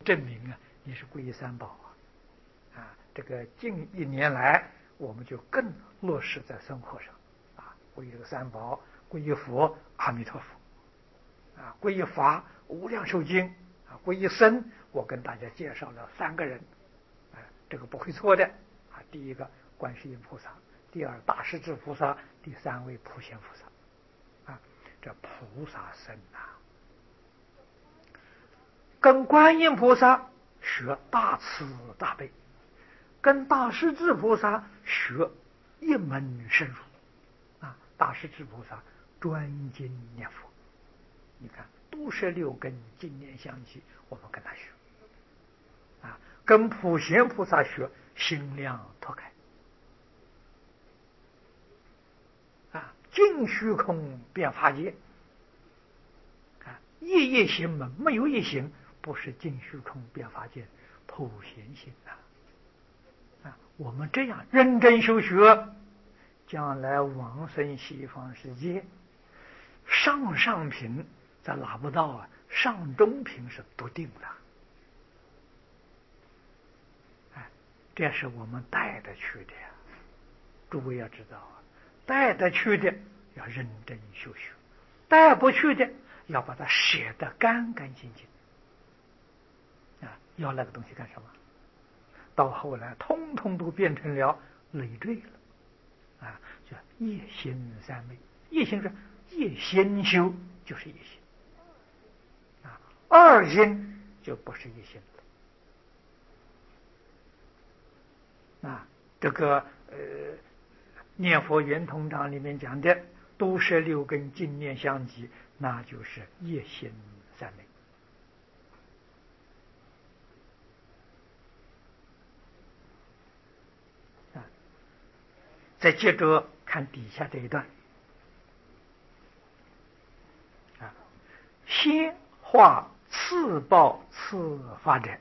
证明啊，你是皈依三宝啊！这个近1年来，我们就更落实在生活上啊，皈依这个三宝，皈依佛阿弥陀佛啊，皈依法无量寿经啊，皈依僧，我跟大家介绍了3个人，这个不会错的啊。第一个观世音菩萨，第二大势至菩萨，第3位普贤菩萨啊，这菩萨僧啊。跟观音菩萨学大慈大悲，跟大势至菩萨学一门深入啊。大势至菩萨专精念佛，你看都是6根净念相继，我们跟他学啊。跟普贤菩萨学心量拓开啊，尽虚空遍法界啊，一业行门，没有一行不是尽虚空遍法界普贤行啊！我们这样认真修学，将来往生西方世界，上品咱拿不到啊，上中品是笃定的。这是我们带得去的呀，诸位要知道啊，带得去的要认真修学，带不去的要把它写得干干净净。要那个东西干什么？到后来通通都变成了累赘了啊！叫业心三昧，业心是业先修，就是业心啊，2心就不是业心了啊。这个念佛圆通章里面讲的都是6根净念相继，那就是业心三昧。再接着看底下这一段啊，先化次报次发展，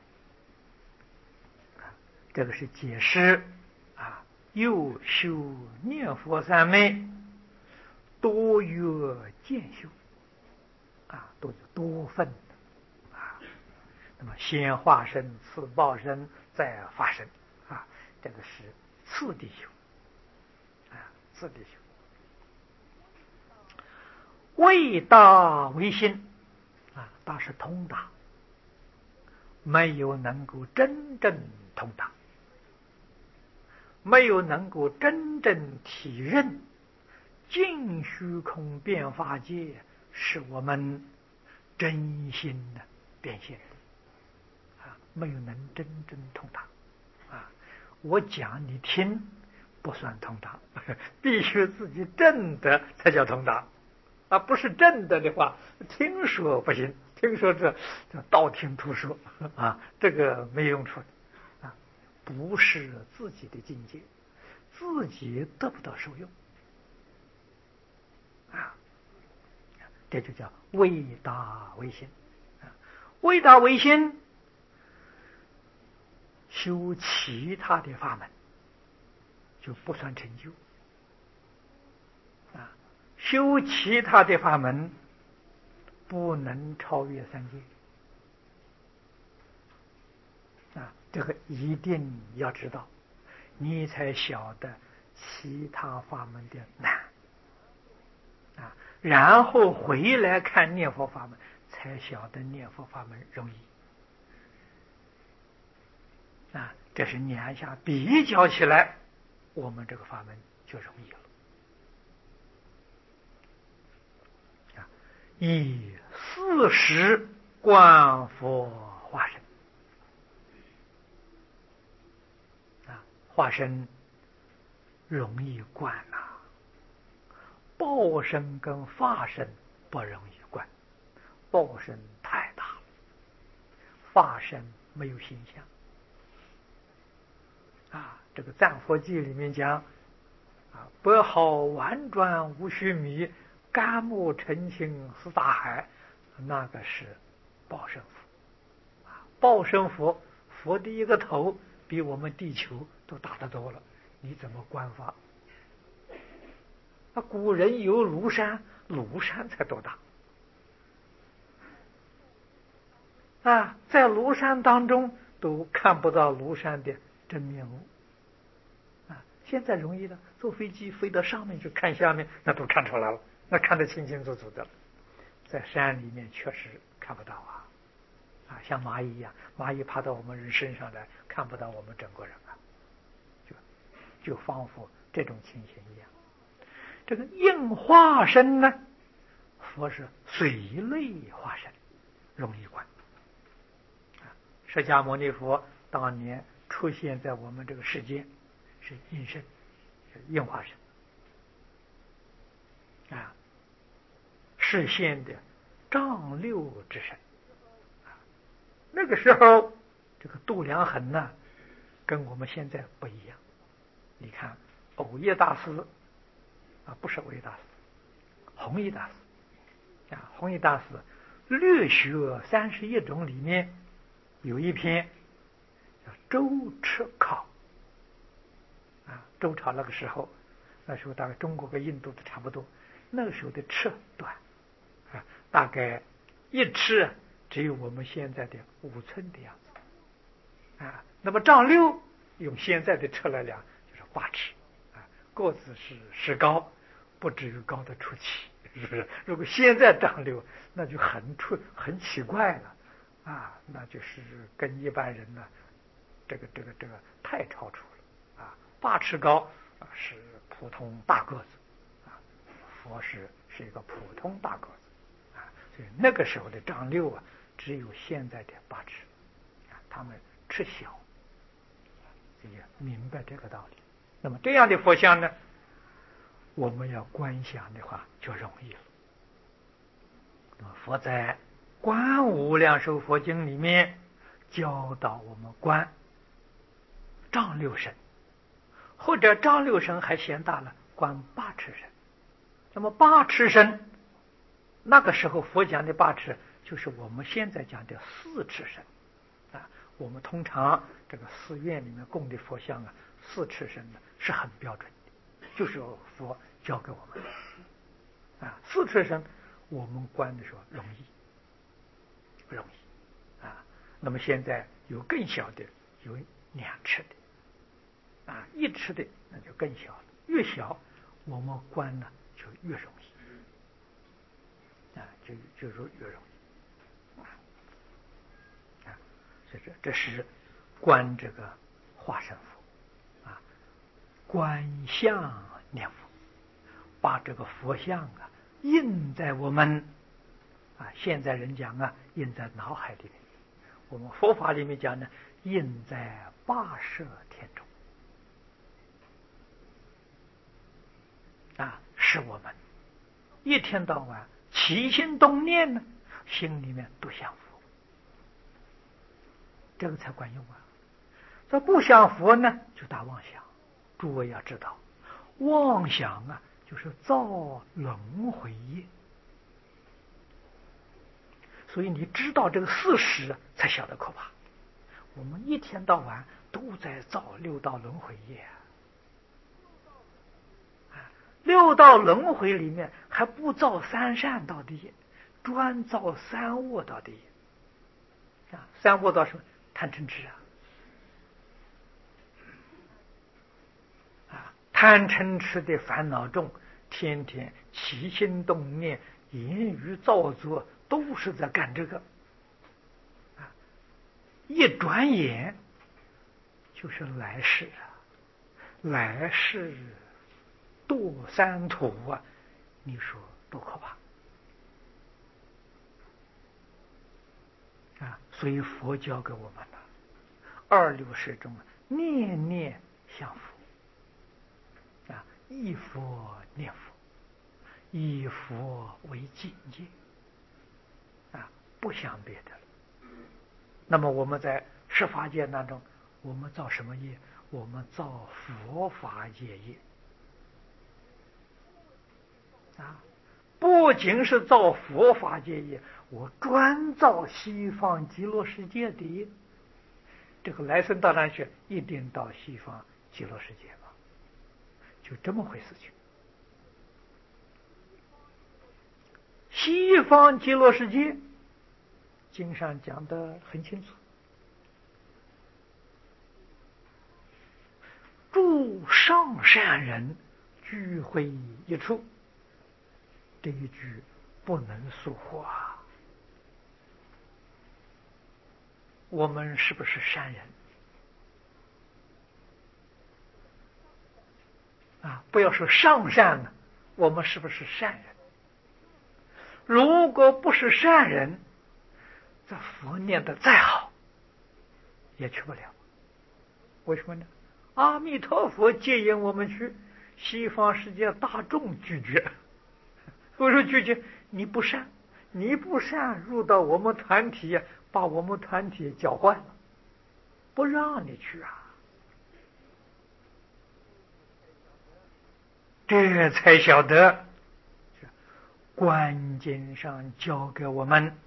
这个是解释啊，又修念佛三昧，多约渐修啊，都有多份啊。那么先化身，次报身，再发身啊，这个是次第修。次第修，为大为心啊，大是通达，没有能够真正通达，没有能够真正体认尽虚空遍法界是我们真心的变现啊，没有能真正通达啊。我讲你听不算通达，必须自己证得才叫通达啊！不是证得的话，听说不行，听说这道听途说啊，这个没用处的啊，不是自己的境界，自己得不到受用啊，这就叫为大为心啊，为大为心，修其他的法门就不算成就啊，修其他的法门不能超越3界啊，这个一定要知道，你才晓得其他法门的难啊，然后回来看念佛法门，才晓得念佛法门容易啊，这是两下比较起来，我们这个法门就容易了。以40观佛化身啊，化身容易观呐，报身跟法身不容易观，报身太大了，法身没有形象啊。这个《赞佛记》里面讲啊，百好婉转无须弥，甘木澄清似大海，那个是报身佛啊。报身佛，佛的一个头比我们地球都大得多了，你怎么观法？那古人有庐山，庐山才多大在庐山当中都看不到庐山的真面目。现在容易了，坐飞机飞到上面去看下面，那都看出来了，那看得清清楚楚的了。在山里面确实看不到像蚂蚁一样，蚂蚁爬到我们人身上来，看不到我们整个人就仿佛这种情形一样。这个应化身呢，佛是随类化身，容易观。释迦牟尼佛当年出现在我们这个世间，是应身，是应化身示现的丈六之身。那个时候这个度量衡呢，跟我们现在不一样。你看藕益大师不是藕益大师，弘一大师弘一大师略学31种里面有一篇叫周赤考周朝那个时候大概中国跟印度的差不多，那个时候的尺短大概一尺只有我们现在的5寸的样子那么丈六用现在的尺来量就是8尺个子是高，不至于高的出奇，是不是？如果现在丈六，那就很奇怪了那就是跟一般人呢，这个太超出了8尺高是普通大个子佛是一个普通大个子所以那个时候的丈六只有现在的8尺他们尺小，也明白这个道理。那么这样的佛像呢，我们要观想的话就容易了。佛在《观无量寿佛经》里面教导我们观丈六身，或者丈六身还嫌大了，观8尺身。那么8尺身，那个时候佛讲的8尺，就是我们现在讲的4尺身我们通常这个寺院里面供的佛像4尺身的是很标准的，就是佛教给我们4尺身我们观的时候容易那么现在有更小的，有2尺的1尺的那就更小了，越小我们观呢就越容易就越容易所以这是观这个化身佛观相念佛，把这个佛像印在我们现在人讲印在脑海里面，我们佛法里面讲呢，印在八摄天中使我们一天到晚起心动念呢，心里面都想佛，这个才管用这不想佛呢，就打妄想。诸位要知道，妄想就是造轮回业，所以你知道这个事实才晓得可怕。我们一天到晚都在造6道轮回业6道轮回里面还不造3善道的业，专造3恶道的业3恶道是贪嗔痴贪嗔痴的烦恼重，天天起心动念、言语造作都是在干这个一转眼就是来世来世堕三途你说多可怕所以佛教给我们了26世中念念相佛忆佛念佛，以佛为境界不想别的了。那么我们在十法界当中，我们造什么业？我们造佛法界业不仅是造佛法界业，我专造西方极乐世界的业。这个来生到哪去？一定到西方极乐世界吧，就这么回事情。西方极乐世界经上讲得很清楚，诸上善人聚会一处，这一句不能疏忽啊！我们是不是善人啊？不要说上善了，我们是不是善人？如果不是善人，这佛念得再好，也去不了。为什么呢？阿弥陀佛接引我们去，西方世界大众拒绝。为什么拒绝？你不善，你不善入到我们团体，把我们团体搅坏了，不让你去啊！这才晓得观经上教给我们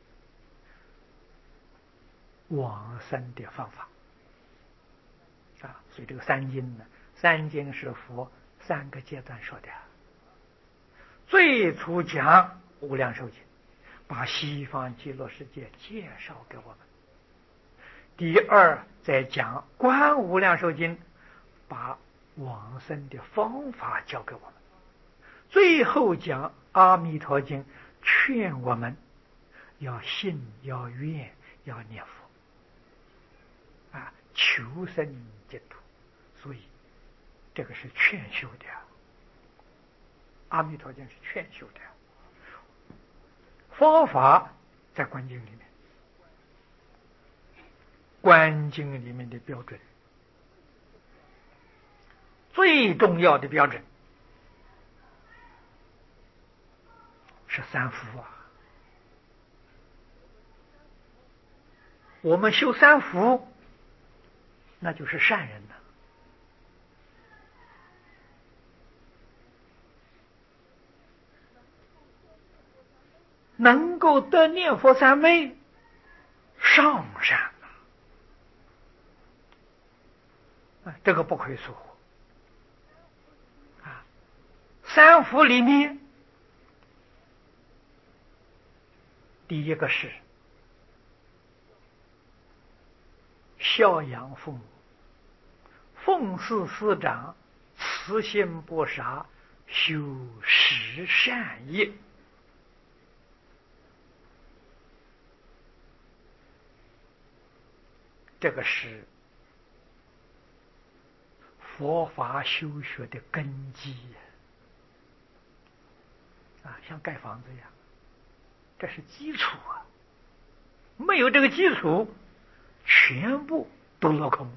往生的方法啊。所以这个三经呢，三经是佛3个阶段说的。最初讲无量寿经，把西方极乐世界介绍给我们。第二，再讲观无量寿经，把往生的方法教给我们。最后讲阿弥陀经，劝我们要信，要愿，要念佛啊，求生净土。所以这个是劝修的，阿弥陀经是劝修的，方法在观经里面，观经里面的标准，最重要的标准是三福啊。我们修三福，那就是善人了。能够得念佛三昧，上善啊，这个不可以疏忽啊。三福里面，第一个是孝养父母，奉事师长，慈心不杀，修十善业。这个是佛法修学的根基啊，像盖房子一样，这是基础啊。没有这个基础，全部都落空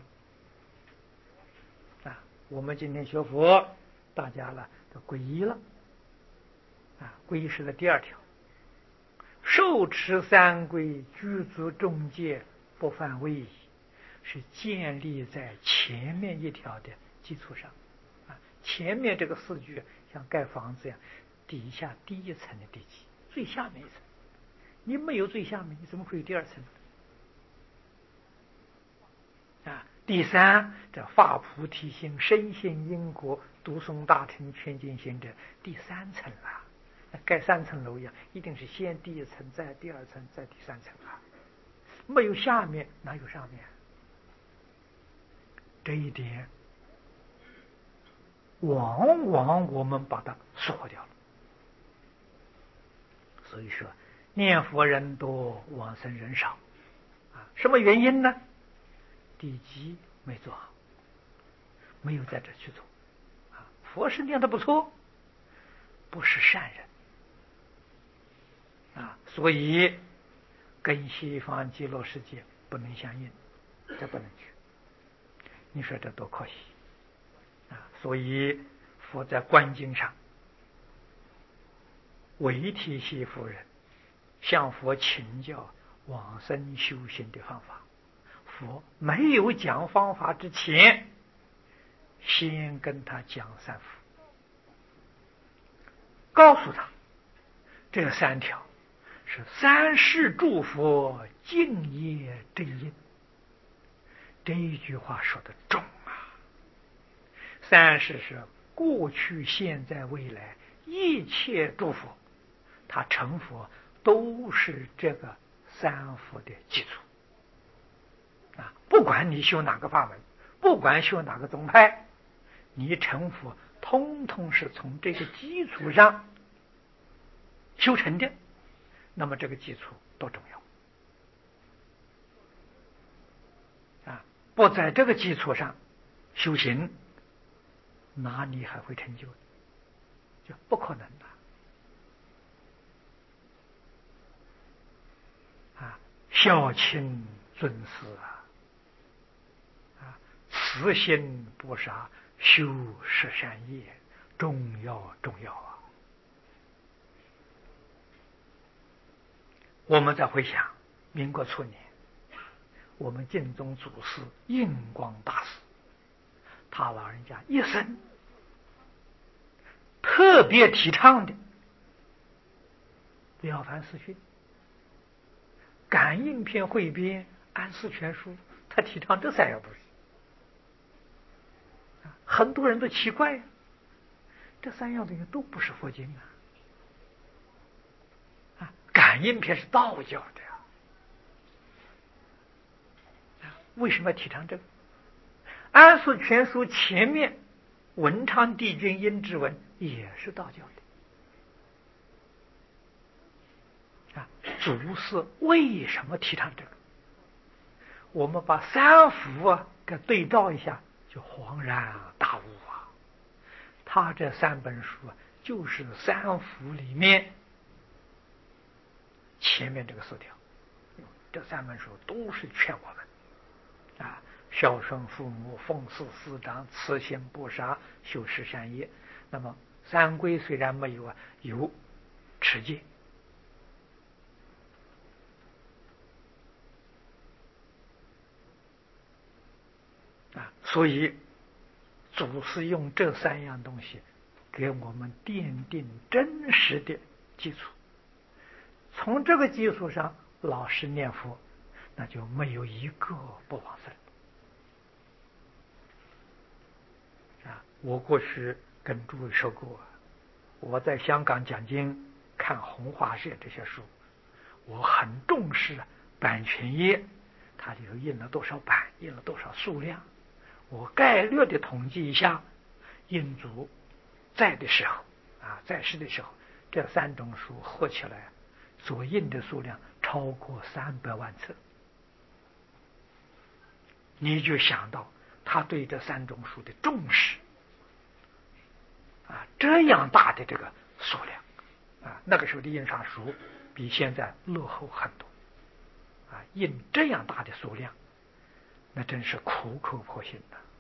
啊。我们今天学佛，大家呢都皈依了啊。皈依是的第2条，受持三规，具足众戒，不犯威仪，是建立在前面1条的基础上啊。前面这个4句像盖房子一样，底下第1层的地基，最下面一层。你没有最下面，你怎么会有第2层啊？第3，这发菩提心，深信因果，读诵大乘全经行者，第3层了。盖3层楼一样，一定是先第1层，再第2层，再第3层啊。没有下面，哪有上面？这一点往往我们把它疏忽掉了。所以说念佛人多，往生人少啊。什么原因呢？地基没做好，没有在这去做啊。佛是念得不错，不是善人啊，所以跟西方极乐世界不能相应，这不能去。你说这多可惜啊！所以佛在观经上为提西夫人向佛请教往生修行的方法。佛没有讲方法之前，先跟他讲三福，告诉他这3条是三世诸佛敬业正因。这一句话说的重啊！三世是过去、现在、未来一切诸佛，他成佛都是这个三福的基础啊！不管你修哪个法门，不管修哪个宗派，你成佛通通是从这个基础上修成的，那么这个基础多重要啊！不在这个基础上修行，哪里还会成就？就不可能的啊！孝亲尊师啊，慈心不杀，修十善业，重要重要啊！我们再回想民国初年，我们净宗祖师印光大师，他老人家一生特别提倡的《了凡四训》《感应篇汇编》《安世全书》，他提倡这三样东西。很多人都奇怪呀，这三样东西都不是佛经啊！感应篇是道教的呀，为什么要提倡这个？安世全书前面文昌帝君阴之文也是道教的啊。祖师为什么提倡这个？我们把三福给对照一下，就恍然大悟啊！他这三本书就是三福里面前面这个四条，这三本书都是劝我们啊，孝顺父母，奉事师长，慈心不杀，修十善业。那么三规虽然没有有持戒啊，所以祖师用这三样东西给我们奠定真实的基础。从这个基础上老实念佛，那就没有一个不往生啊！我过去跟诸位说过，我在香港讲经看弘化社这些书，我很重视版权页，它里头印了多少版，印了多少数量，我概略的统计一下，印祖在的时候在世的时候，这三种书合起来所印的数量超过300万册，你就想到他对这三种书的重视这样大的这个数量那个时候的印刷术比现在落后很多印这样大的数量，那真是苦口婆心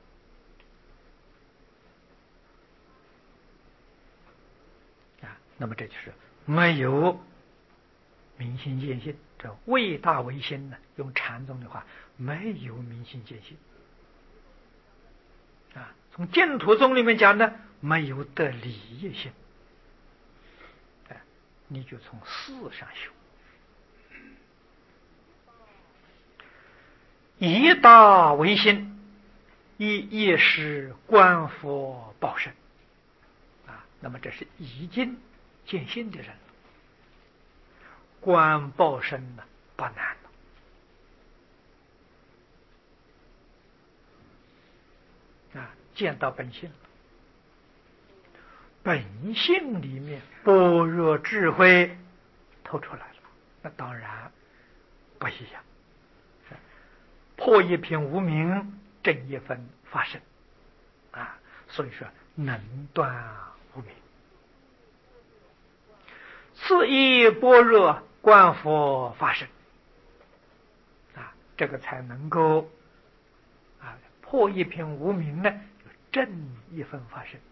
的那么这就是没有明心见性，这为大为心呢，用禅宗的话，没有明心见性从净土宗里面讲呢，没有得理业性你就从事上修，以大为心，以业师观佛报身那么这是已经见性的人了，观报身呢不难了见到本性了，本性里面般若智慧透出来了，那当然不一样，破一品无明，正一分发生所以说能断无明，次一般若观佛发生这个才能够破一品无明呢，正一分发生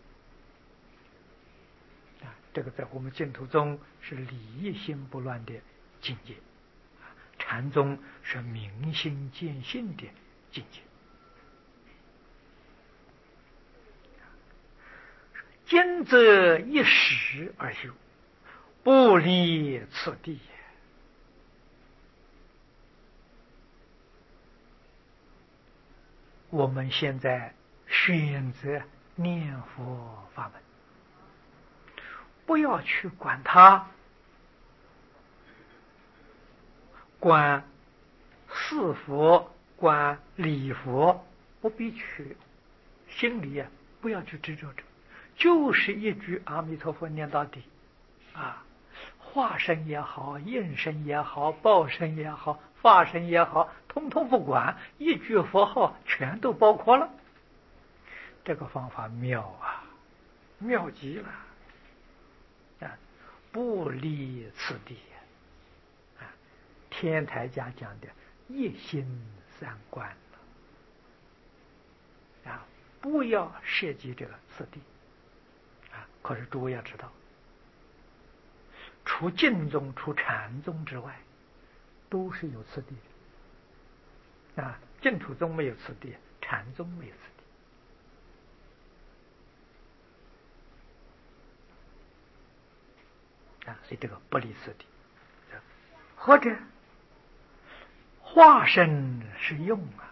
这个在我们净土宗是理一心不乱的境界，禅宗是明心见性的境界。今则一时而修，不离此地。我们现在选择念佛法门，不要去管它观四佛、观礼佛，不必去心里不要去执着着，就是一句阿弥陀佛念到底啊，化身也好，应身也好，报身也好，法身也好，通通不管，一句佛号全都包括了。这个方法妙啊，妙极了啊！不离此地啊！天台家讲的一心三观啊，不要涉及这个次第啊！可是诸位要知道，除净宗、除禅宗之外，都是有次第的啊！净土宗没有次第，禅宗没有次第啊！所以这个不离次第，或者化身是用啊，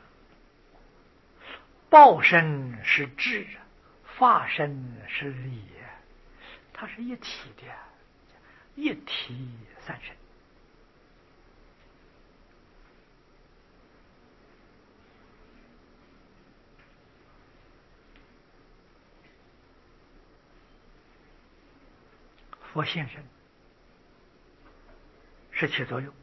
报身是智，法身是理，它是一体的，一体三身。佛现身是起作用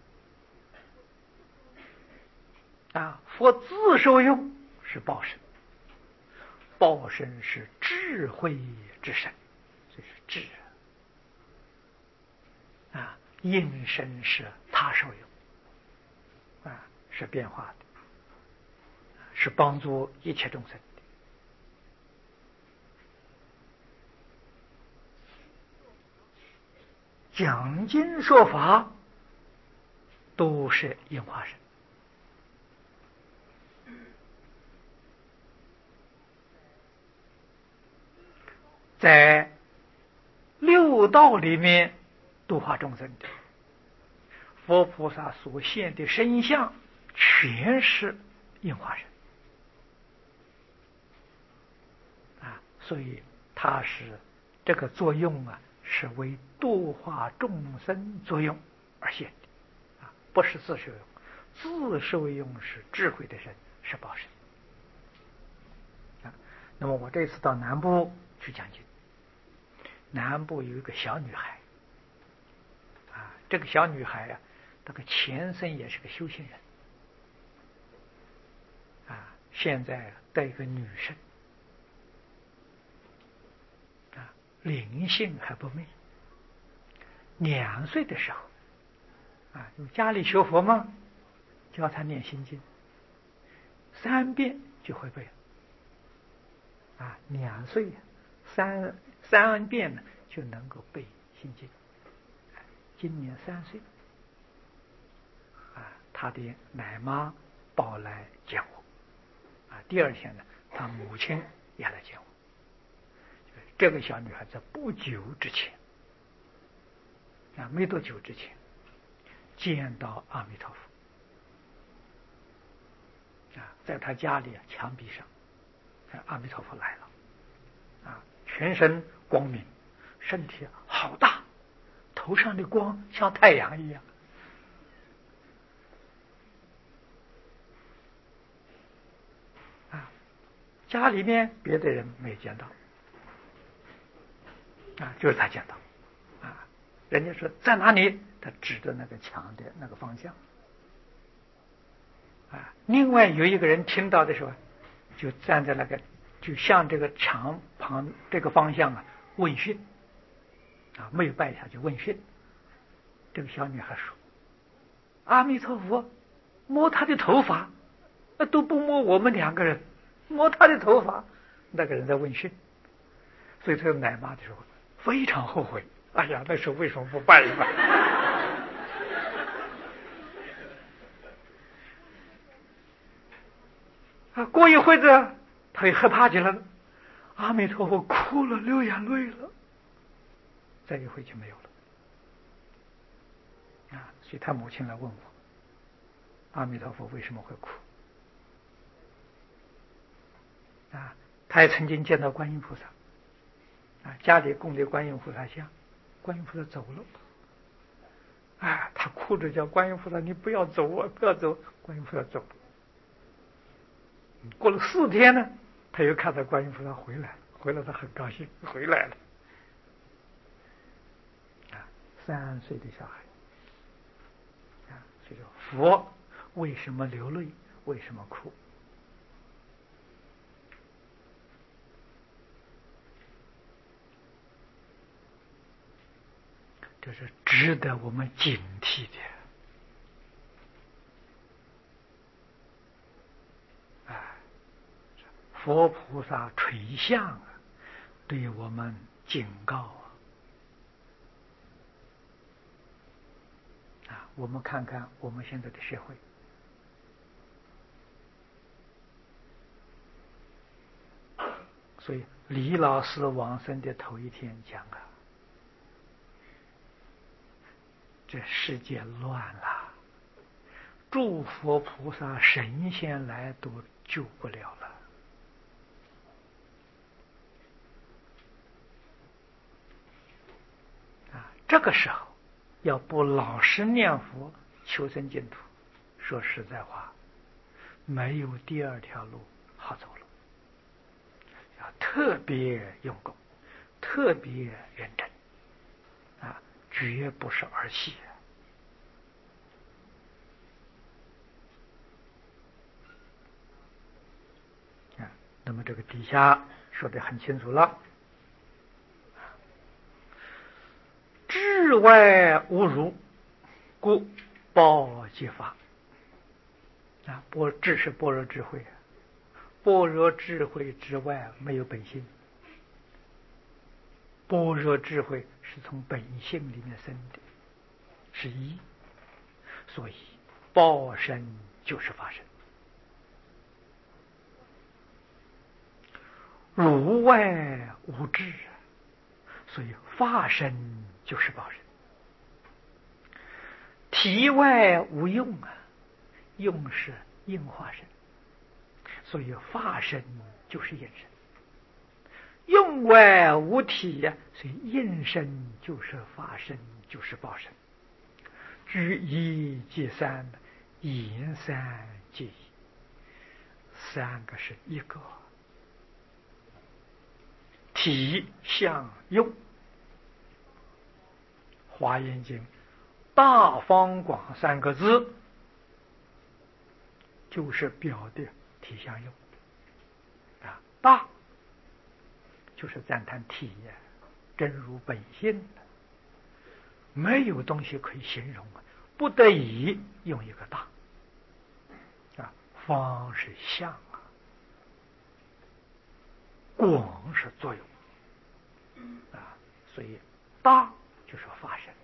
啊，佛自受用是报身，报身是智慧之身，这是智啊，应身是他受用啊，是变化的，是帮助一切众生的。讲经说法都是应化身，在六道里面度化众生的佛菩萨所现的身相，全是应化身啊，所以它是这个作用啊，是为度化众生作用而现的啊，不是自受用。自受用是智慧的身，是报身啊。那么我这次到南部去讲经，南部有一个小女孩啊，这个小女孩啊，那个前身也是个修行人啊，现在带一个女生啊，灵性还不昧。2岁的时候啊，有家里学佛吗？教他念心经，3遍就会背啊，2岁三遍呢就能够背心经。今年3岁啊，他的奶妈抱来见我啊，第2天呢，他母亲也来见我。这个小女孩在不久之前啊，没多久之前见到阿弥陀佛啊，在他家里墙壁上，阿弥陀佛来了啊，全身光明，身体好大，头上的光像太阳一样啊，家里面别的人没见到啊，就是他见到啊，人家说在哪里，他指着那个墙的那个方向啊。另外有一个人听到的时候，就站在那个，就向这个墙旁这个方向啊问讯啊，没有拜下去问讯。这个小女孩说：“阿弥陀佛，摸他的头发，都不摸我们2个人，摸他的头发。”那个人在问讯，所以这个奶妈的时候非常后悔，哎呀，那时候为什么不拜一拜？啊，过一会子他也害怕极了，阿弥陀佛哭了，流眼泪了，再一会就没有了啊。所以他母亲来问我，阿弥陀佛为什么会哭啊？他也曾经见到观音菩萨啊，家里供的观音菩萨像，观音菩萨走了哎，他哭着叫观音菩萨：“你不要走啊，不要走！”观音菩萨走。过了4天呢，他又看到观音菩萨回来了，回来他很高兴，回来了。3岁的小孩。所以说佛为什么流泪？为什么哭？这是值得我们警惕的。佛菩萨垂象对我们警告我们看看我们现在的社会，所以李老师往生的头一天讲这世界乱了，诸佛菩萨神仙来都救不了了。这个时候要不老实念佛求生净土，说实在话，没有第2条路好走了。要特别用功，特别认真绝不是儿戏。那么这个底下说得很清楚了，智外无如，故报即法。智是般若智慧，般若智慧之外没有本性，般若智慧是从本性里面生的，是一，所以报身就是法身。如外无智，所以法身就是报身。体外无用用是应化身，所以法身就是应身。用外无体所以应身就是法身，就是报身。举一即3，言3即1，3个是一个。体相用，华严经大方广3个字就是表的体相用大就是赞叹体真如本性，没有东西可以形容不得已用一个大方是相广是作用所以大就是法身，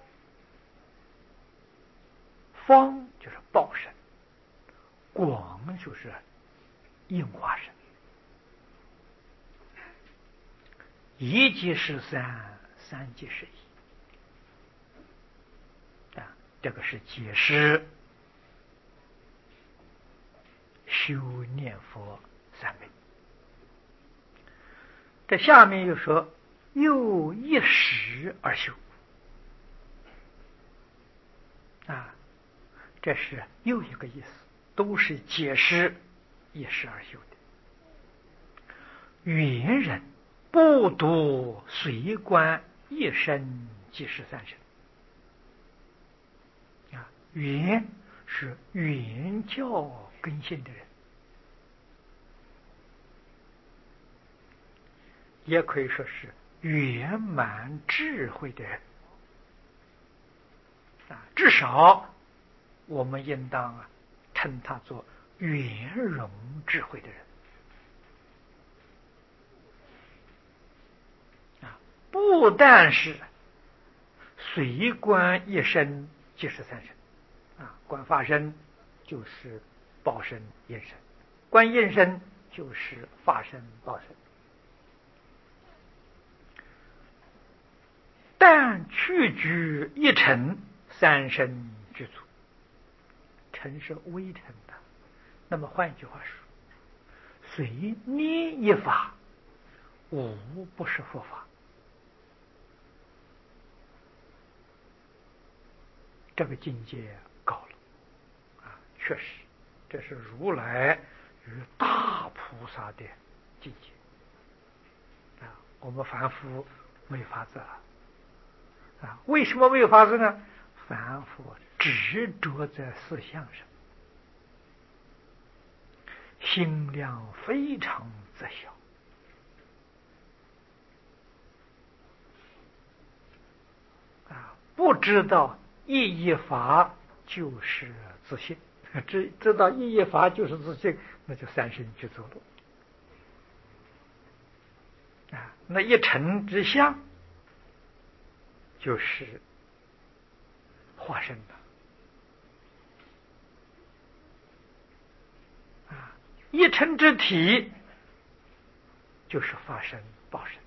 方就是报身，广就是应化身。一即是3，3即是1这个是解释修念佛3昧。这下面又说又一时而修这是又一个意思，都是解释一时而修的。云人不独随观一身即是3身云是云教根性的人，也可以说是圆满智慧的人至少我们应当称他做圆融智慧的人不但是随观一身即是3身观法身就是报身应身，观应身就是法身报身。但去居一尘3身具足，尘是微尘的。那么换一句话说，随念一法，无不是佛法这个境界高了啊！确实，这是如来与大菩萨的境界啊！我们凡夫没法子啊！为什么没有法子呢？凡夫执着在思想上，心量非常窄小啊！不知道意义法就是自信，知道意义法就是自信，那就三身去走路啊！那一尘之相就是化身的啊！一尘之体就是法身报身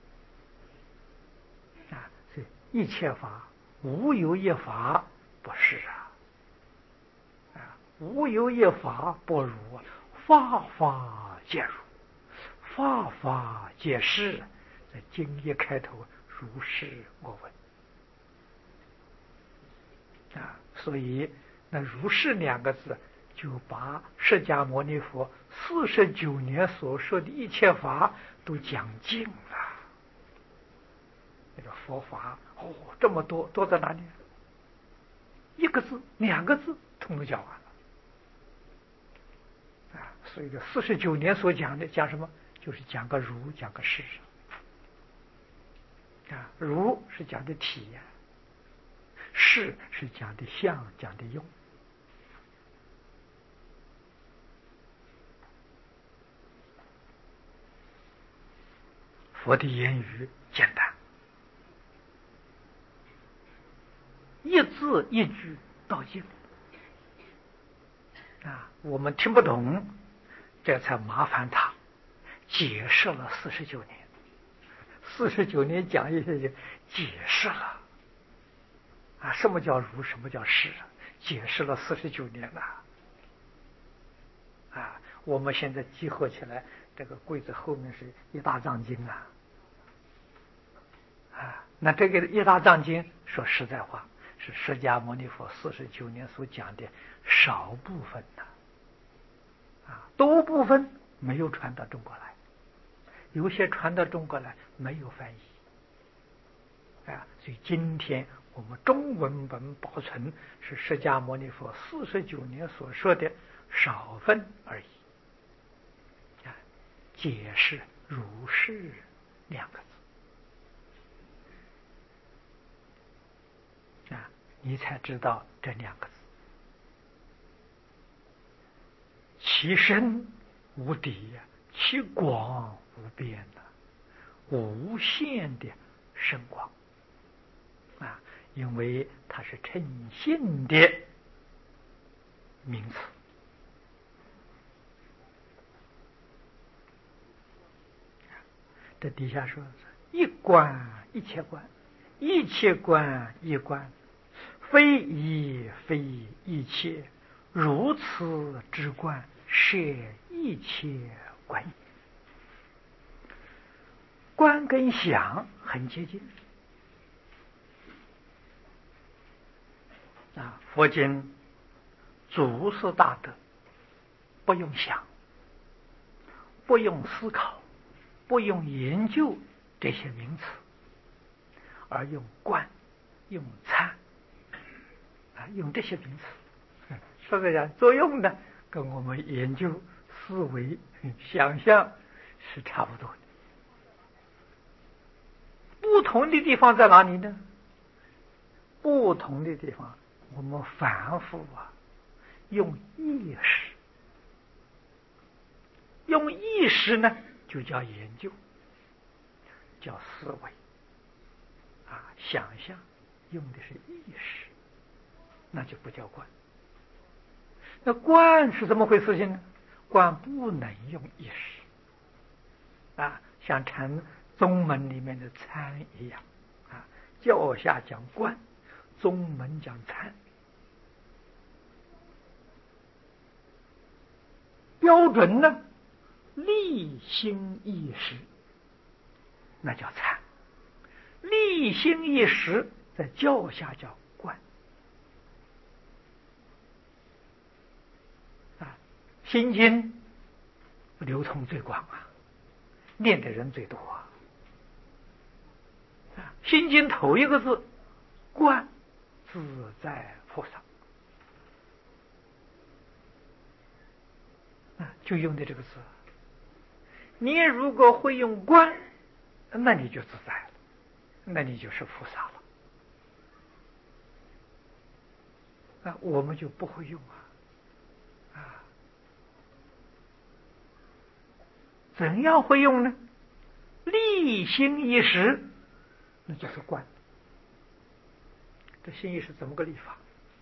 啊！所以一切法无有一法不是啊！无有一法不如，法法皆如，法法皆是。在经一开头，如是我闻啊！所以那如是两个字，就把释迦牟尼佛49年所说的一切法都讲尽了。那个佛法这么多，多在哪里？一个字、两个字，通通讲完了啊！所以这49年所讲的讲什么？就是讲个如，讲个事啊！如是讲的体呀，事是讲的相，讲的用。佛的言语简单，一字一句道尽啊！我们听不懂，这才麻烦他解释了49年，49年讲一些就解释了啊！什么叫如，什么叫是？解释了49年了啊！我们现在集合起来，这个柜子后面是一大藏经啊！那这个一大藏经，说实在话，是释迦牟尼佛49年所讲的少部分多部分没有传到中国来，有些传到中国来没有翻译所以今天我们中文本保存是释迦牟尼佛49年所说的少分而已解释如是两个字你才知道这两个字，其深无底其广无边无限的深广因为它是称性的名词这底下说一观一切观，一切观一观，非一非一切，如此之观，摄一切观也。观跟想很接近佛经祖师大德不用想，不用思考，不用研究这些名词，而用观、用参用这些名词，说这样作用呢，跟我们研究、思维、想象是差不多的。不同的地方在哪里呢？不同的地方，我们反复用意识，用意识呢，就叫研究，叫思维想象，用的是意识，那就不叫观。那观是怎么回事情呢？观不能用意识像禅宗门里面的参一样教下讲观，宗门讲参。标准呢，立心意识，那叫参；立心意识在教下叫观心经流通最广啊，念的人最多啊。心经头一个字观，自在菩萨就用的这个字。你如果会用观，那你就自在了，那你就是菩萨了。我们就不会用怎样会用呢？立心一时，那就是观。这心意识怎么个立法？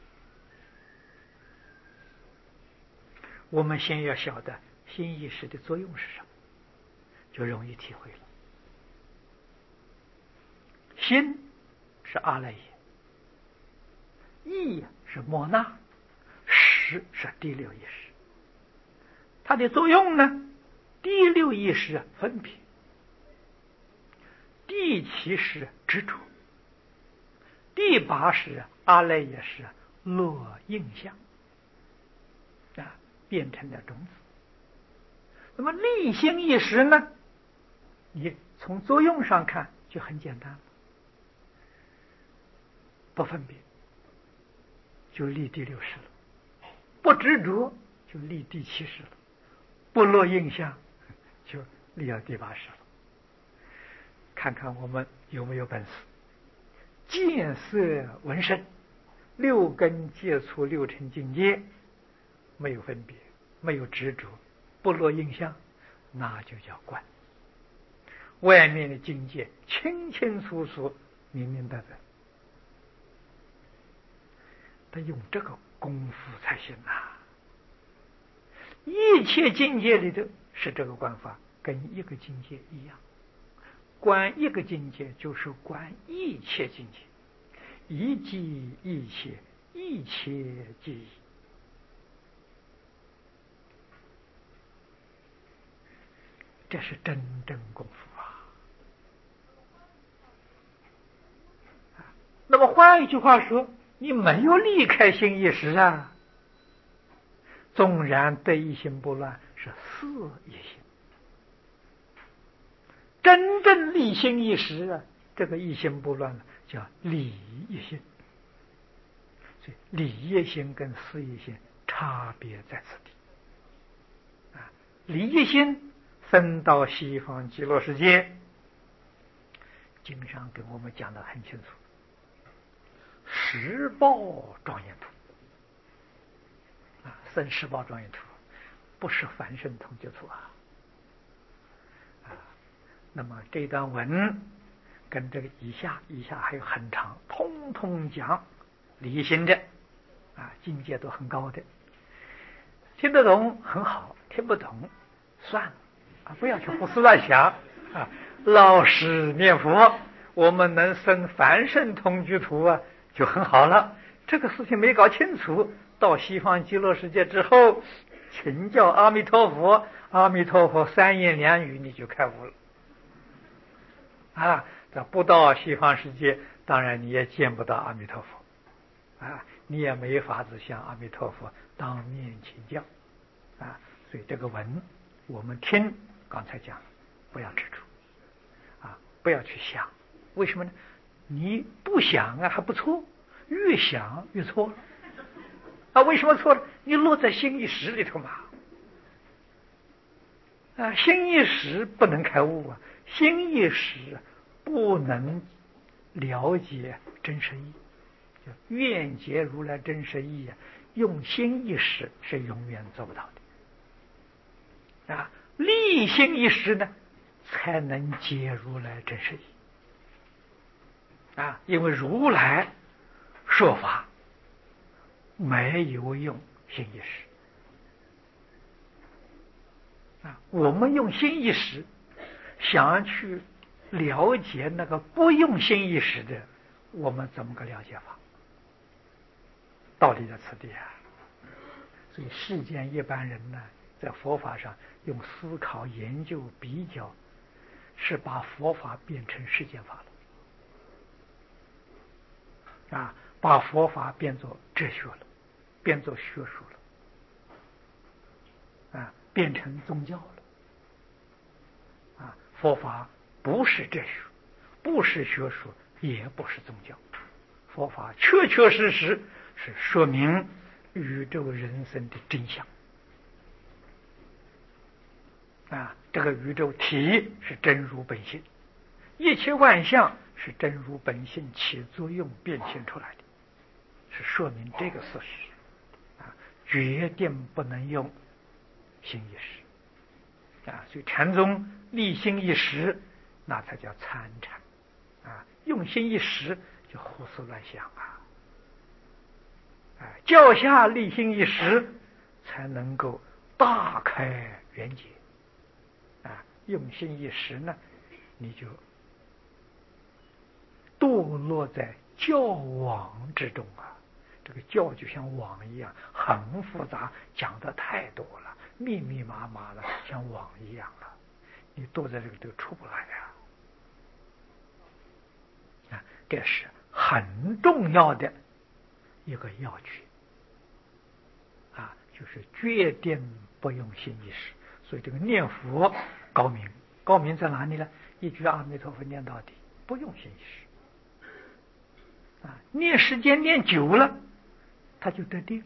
我们先要晓得心意识的作用是什么，就容易体会了。心是阿赖耶，意是莫那，识是第六意识。它的作用呢？第六意识分别，第七识执着，第八识阿赖耶识落印象变成了种子。那么立心一时呢？你从作用上看就很简单了，不分别就立第六识了，不执着就立第七识了，不落印象就立到第八识了。看看我们有没有本事，见色闻声，六根接触六尘境界，没有分别，没有执着，不落印象，那就叫观。外面的境界清清楚楚，明明白白，得用这个功夫才行一切境界里头是这个观法，跟一个境界一样。观一个境界就是观一切境界，一即一切，一切即一。这是真正功夫那么换一句话说，你没有离开心一时纵然得一心不乱，是色一心。真正离心一时这个一心不乱叫理一心。所以理一心跟色一心差别在此地理一心升到西方极乐世界，经上跟我们讲得很清楚，十报庄严图生十报庄严图，不是凡圣同居图那么这段文跟这个以下还有很长，通通讲理心的境界都很高的，听得懂很好，听不懂算了不要去胡思乱想老实念佛，我们能生凡圣同居图就很好了。这个事情没搞清楚，到西方极乐世界之后请教阿弥陀佛，阿弥陀佛三言两语你就开悟了这不到西方世界，当然你也见不到阿弥陀佛你也没法子向阿弥陀佛当面请教所以这个文我们听刚才讲不要执着不要去想，为什么呢？你不想还不错，越想越错了为什么错了？你落在心一识里头嘛心一识不能开悟心一识不能了解真实义，愿解如来真实义用心一识是永远做不到的立心一识呢，才能解如来真实义因为如来说法没有用心一识我们用心一识想去了解那个不用心一识的，我们怎么个了解法？道理在此地所以世间一般人呢，在佛法上用思考、研究、比较，是把佛法变成世间法了把佛法变作哲学了，变作学术变成宗教了。佛法不是哲学，不是学术，也不是宗教。佛法确确实实是说明宇宙人生的真相。这个宇宙体是真如本性，一切万象是真如本性起作用变现出来的，是说明这个事实。决定不能用心一时。所以禅宗立心一时，那才叫参禅。用心一时就胡思乱想教下立心一时，才能够大开圆解。用心一时呢，你就堕落在教网之中这个教就像网一样，很复杂，讲的太多了，密密麻麻的，像网一样了，你堕在这个都出不来这是很重要的一个要诀就是决定不用心一时。所以这个念佛高明，高明在哪里呢？一句阿弥陀佛念到底，不用心一时。念时间念久了，他就得定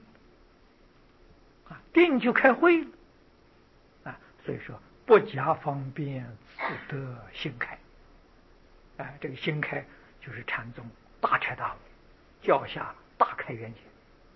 定就开慧了所以说不假方便，自得心开。这个心开就是禅宗大彻大悟，教下大开圆解。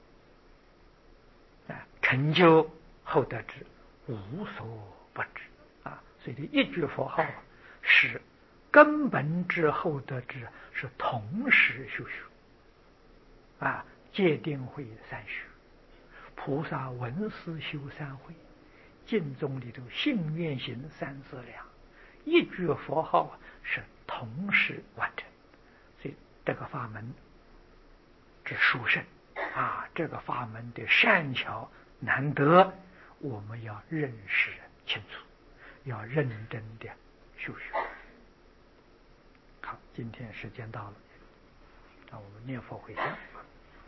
成就后得知，无所不知所以这一句佛号是根本之后得知，是同时修学戒定慧三学，菩萨闻思修三慧，净宗里头信愿行三资粮，一句佛号是同时完成。所以这个法门之殊胜这个法门的善巧难得，我们要认识清楚，要认真的修学。好，今天时间到了，我们念佛回向。